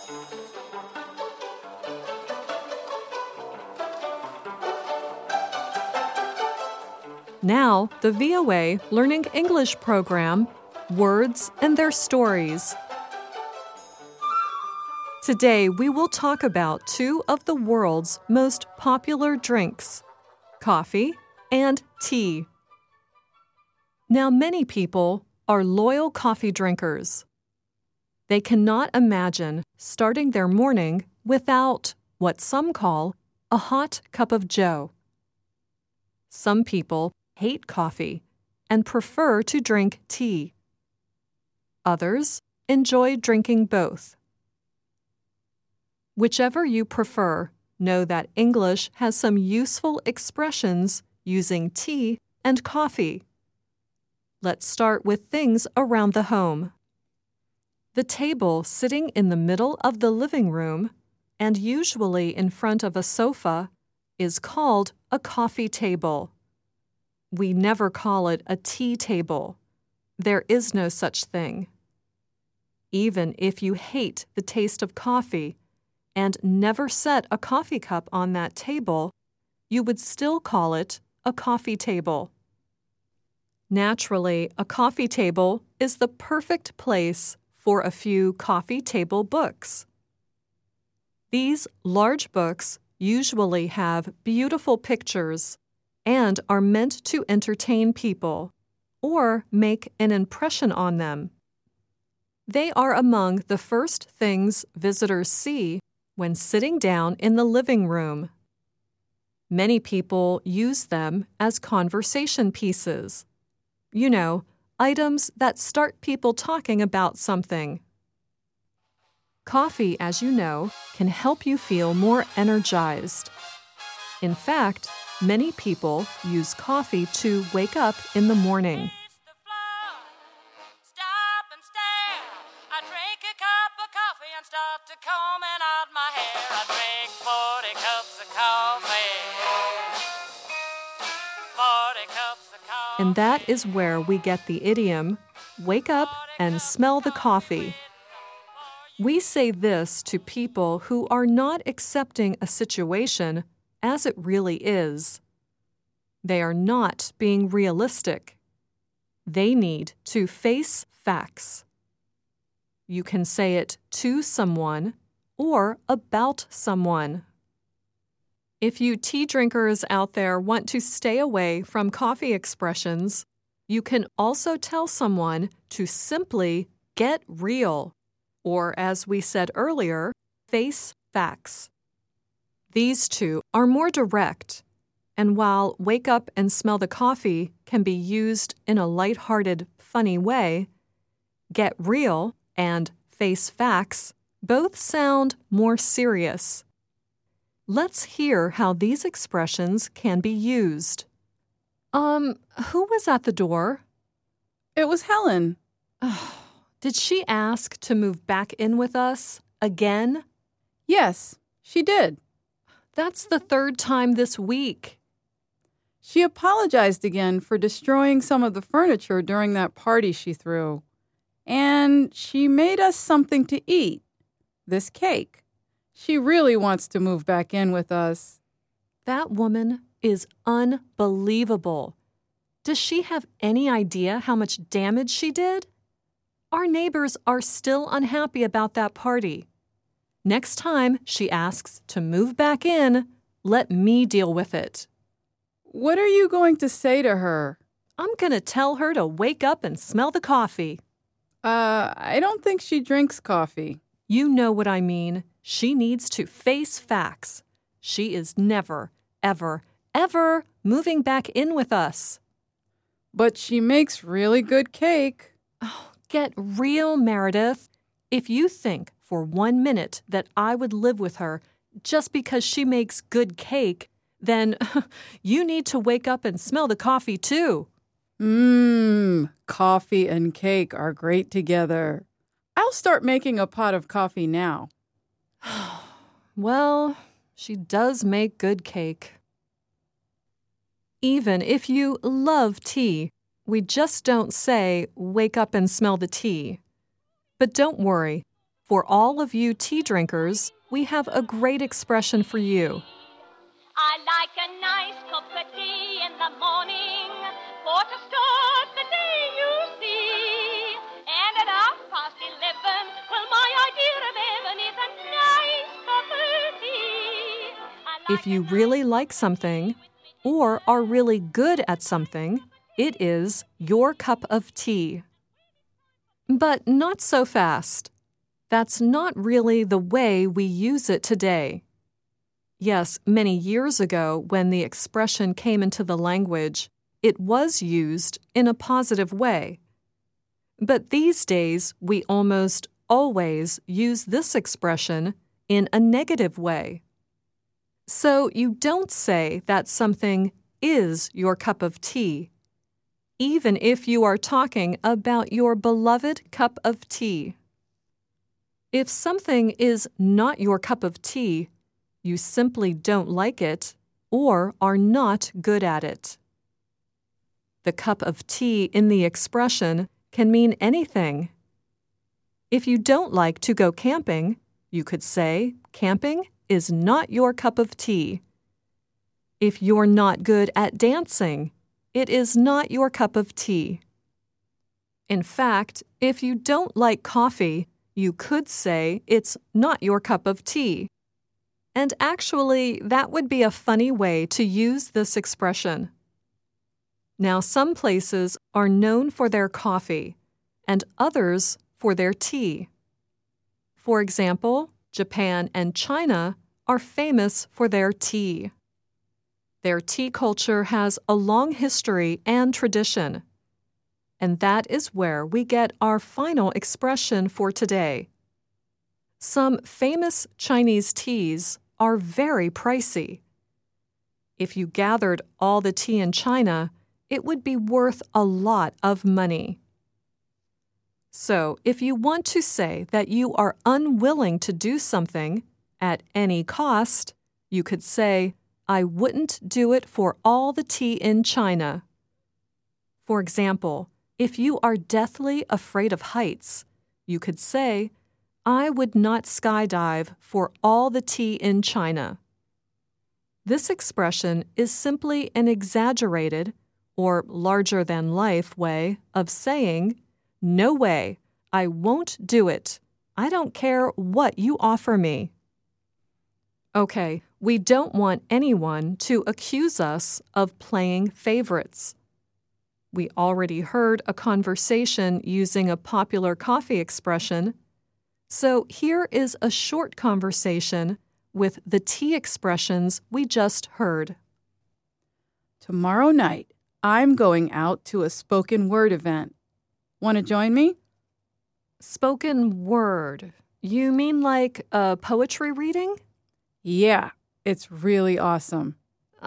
Now, the VOA Learning English program, Words and Their Stories. Today, we will talk about two of the world's most popular drinks, coffee and tea. Now, many people are loyal coffee drinkers. They cannot imagine starting their morning without what some call a hot cup of joe. Some people hate coffee and prefer to drink tea. Others enjoy drinking both. Whichever you prefer, know that English has some useful expressions using tea and coffee. Let's start with things around the home. The table sitting in the middle of the living room, and usually in front of a sofa, is called a coffee table. We never call it a tea table. There is no such thing. Even if you hate the taste of coffee and never set a coffee cup on that table, you would still call it a coffee table. Naturally, a coffee table is the perfect place for a few coffee table books. These large books usually have beautiful pictures and are meant to entertain people or make an impression on them. They are among the first things visitors see when sitting down in the living room. Many people use them as conversation pieces. You know, items that start people talking about something. Coffee, as you know, can help you feel more energized. In fact, many people use coffee to wake up in the morning. And that is where we get the idiom, wake up and smell the coffee. We say this to people who are not accepting a situation as it really is. They are not being realistic. They need to face facts. You can say it to someone or about someone. If you tea drinkers out there want to stay away from coffee expressions, you can also tell someone to simply get real, or as we said earlier, face facts. These two are more direct, and while wake up and smell the coffee can be used in a lighthearted, funny way, get real and face facts both sound more serious. Let's hear how these expressions can be used. Who was at the door? It was Helen. Did she ask to move back in with us again? Yes, she did. That's the third time this week. She apologized again for destroying some of the furniture during that party she threw. And she made us something to eat, this cake. She really wants to move back in with us. That woman is unbelievable. Does she have any idea how much damage she did? Our neighbors are still unhappy about that party. Next time she asks to move back in, let me deal with it. What are you going to say to her? I'm going to tell her to wake up and smell the coffee. I don't think she drinks coffee. You know what I mean. She needs to face facts. She is never, ever, ever moving back in with us. But she makes really good cake. Oh, get real, Meredith. If you think for 1 minute that I would live with her just because she makes good cake, then you need to wake up and smell the coffee too. Coffee and cake are great together. I'll start making a pot of coffee now. Well, she does make good cake. Even if you love tea, we just don't say, wake up and smell the tea. But don't worry, For all of you tea drinkers, we have a great expression for you. I like a nice cup of tea in the morning for to start the day, you see. And at 11:30, well, my idea of heaven is a nice cup of tea. If you really like something or are really good at something, it is your cup of tea. But not so fast. That's not really the way we use it today. Yes, many years ago, when the expression came into the language, it was used in a positive way. But these days, we almost always use this expression in a negative way. So you don't say that something is your cup of tea, even if you are talking about your beloved cup of tea. If something is not your cup of tea, you simply don't like it or are not good at it. The cup of tea in the expression can mean anything. If you don't like to go camping, you could say, camping is not your cup of tea. If you're not good at dancing, it is not your cup of tea. In fact, if you don't like coffee, you could say it's not your cup of tea. And actually, that would be a funny way to use this expression. Now, some places are known for their coffee, and others for their tea. For example, Japan and China are famous for their tea. Their tea culture has a long history and tradition. And that is where we get our final expression for today. Some famous Chinese teas are very pricey. If you gathered all the tea in China, it would be worth a lot of money. So, if you want to say that you are unwilling to do something at any cost, you could say, I wouldn't do it for all the tea in China. For example, if you are deathly afraid of heights, you could say, I would not skydive for all the tea in China. This expression is simply an exaggerated or larger-than-life way of saying, no way, I won't do it. I don't care what you offer me. Okay, we don't want anyone to accuse us of playing favorites. We already heard a conversation using a popular coffee expression, so here is a short conversation with the tea expressions we just heard. Tomorrow night, I'm going out to a spoken word event. Want to join me? Spoken word. You mean like a poetry reading? Yeah, it's really awesome.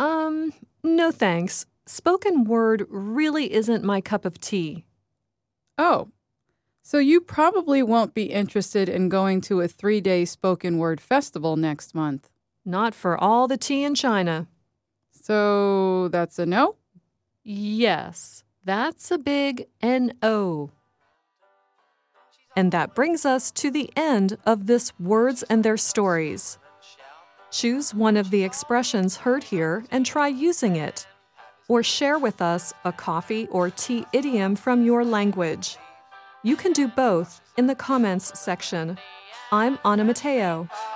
No thanks. Spoken word really isn't my cup of tea. Oh, so you probably won't be interested in going to a 3-day spoken word festival next month. Not for all the tea in China. So that's a no? Yes, that's a big N-O. And that brings us to the end of this Words and Their Stories. Choose one of the expressions heard here and try using it. Or share with us a coffee or tea idiom from your language. You can do both in the comments section. I'm Anna Mateo.